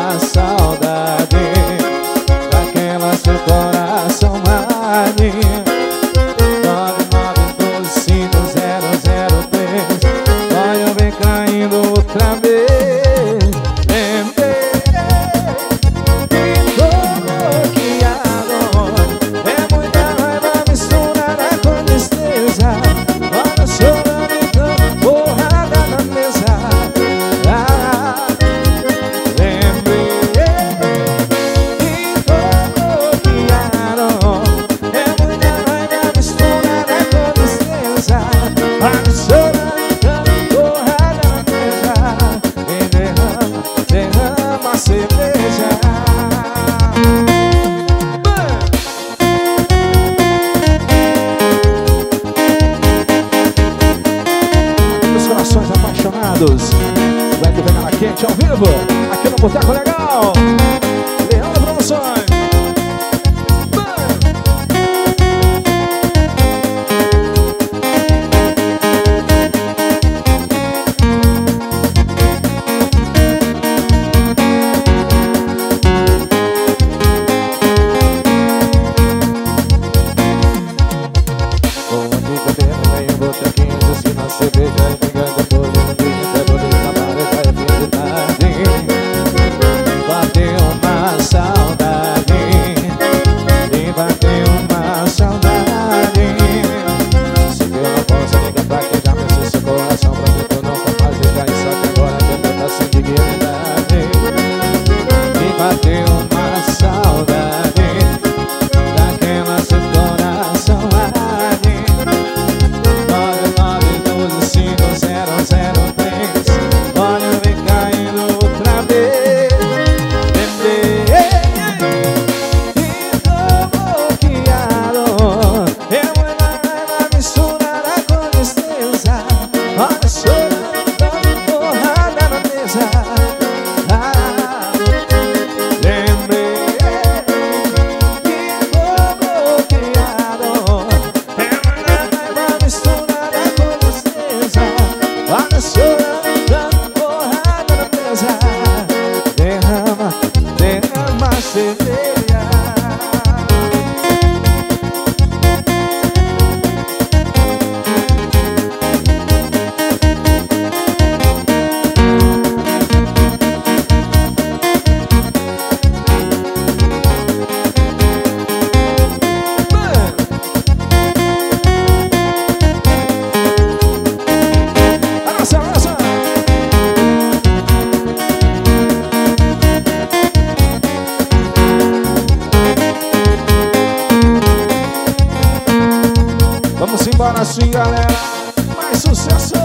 uma saudade daquela seu coração maninho. 99125003. Olha eu vem caindo outra vez. Lembrei que bloqueado. É muita raiva misturada com tristeza. Olha chorando e dando porrada na mesa. Lembrei que bloqueado. É muita raiva misturada com tristeza. Olha chorando e dando porrada na mesa. E derrama a cerveja. Os corações apaixonados. Vai que vem na quente ao vivo. Aqui no Boteco Legal. Leandro Promoções. Cerveja e pegando todo mundo e pego de trabalho, vai fim de tarde. Bateu uma saudade, e bateu uma saudade. Se eu não posso ligar pra quem já pensou seu coração, pra que tu nunca mais ligar, só que agora tenta tá sem dignidade. E bateu uma saudade daquela seu coração arde. 99125003. Olha eu vem caindo outra vez. Lembrei que tô bloqueado. É uma raiva misturada com tristeza. Olha chorando, dando porrada na mesa. Lembrei que tô bloqueado. É uma raiva misturada com tristeza. Olha chorando, dando porrada na mesa. Derrama a cerveja. Nossa. Vamos embora assim, galera. Mais sucesso.